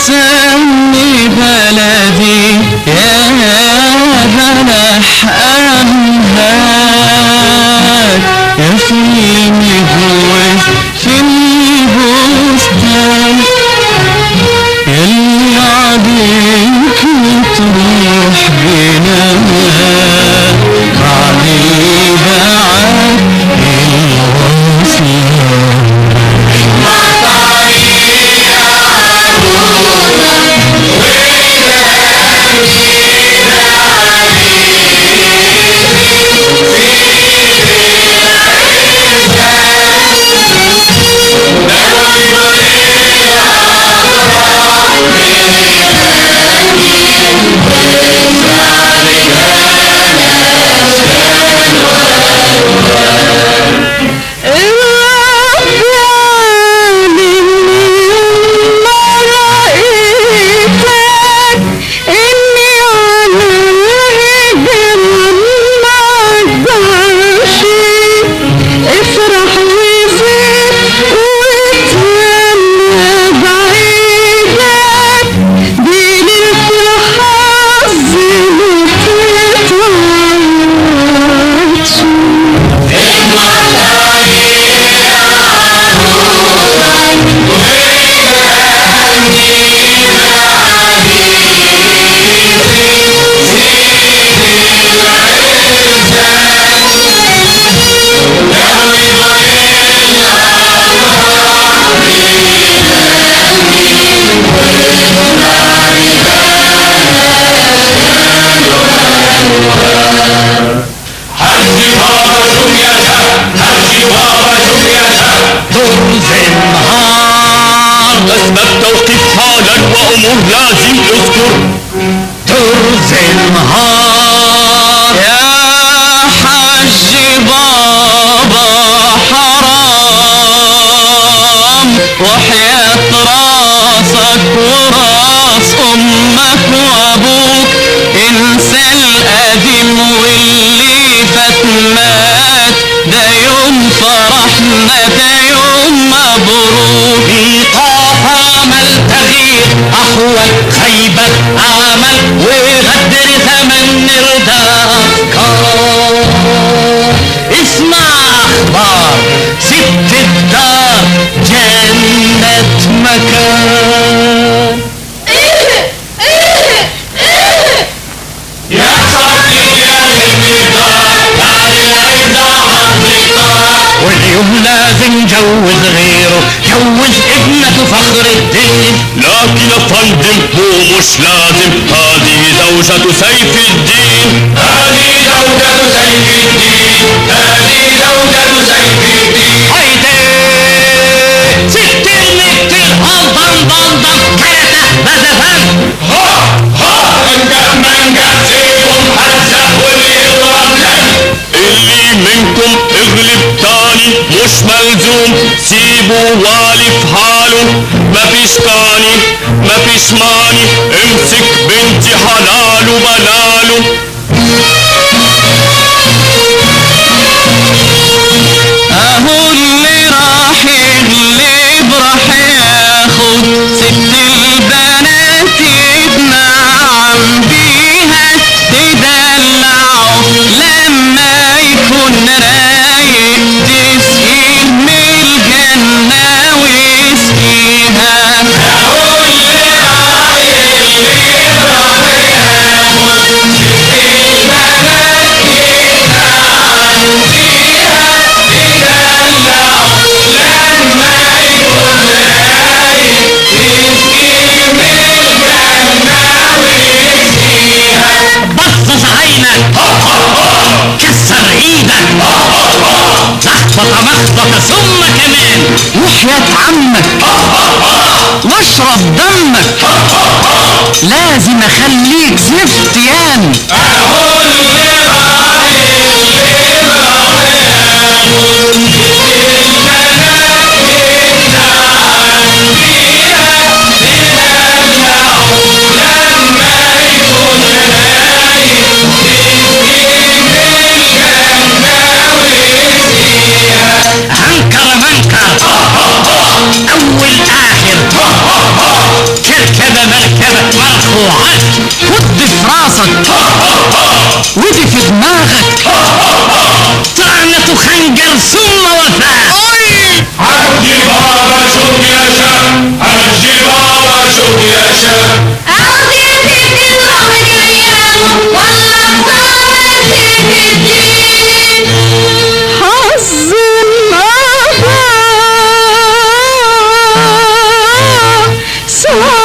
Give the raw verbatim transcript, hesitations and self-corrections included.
سمي بلدي يا بلح أمهات يا فيني جوز في البستان يلي عليك تروح بنا بعدي بعد أسباب توقيف حالا وأمور لازم اذكر ترز النهار يا حج بابا حرام وحياة راسك وراس أمك وأبوك انسى القديم واللي فات مات ده يوم فرحنا ده يوم مبروك عمل تغيير أحوال خيبة عمل وغدر ثمن الأفكار اسمع أخبار ست الدار جنة مكان يا صاحبي يا المدار بعد العيدة عطيقار واليوم لازم جوز غيره جوز ابنك فخر الدين لكن افندم هو مش لازم هذه زوجة سيف الدين هذه زوجة سيف الدين هذه زوجة سيف الدين هيدي ست المقتل هضم ضمضم كرته بزفن ها ها انجح منجح سيفهم حزق واللي يضرب لن اللي منكم اغلب تاني مش ملزوم سيبوا والي في حاله مفيش تاني مفيش ماني امسك بنتي حلاله بلاله اهو اللي راح يغلب راح ياخد ست البنات يتنعم بيها تدلعه لما يكون رايق تسقيه من الجنة ويسقيها اهو اللي راح يغلب راح ياخد ست البنات يتنعم بيها بصص عينك كسر ايدك لخبطة مخبطة ثم كمان وحياة عمك واشرب دمك لازم اخليك زفت يان اهو اللي راح يغلب راح ياخد عنكر منكر اول اخر كركبة سوا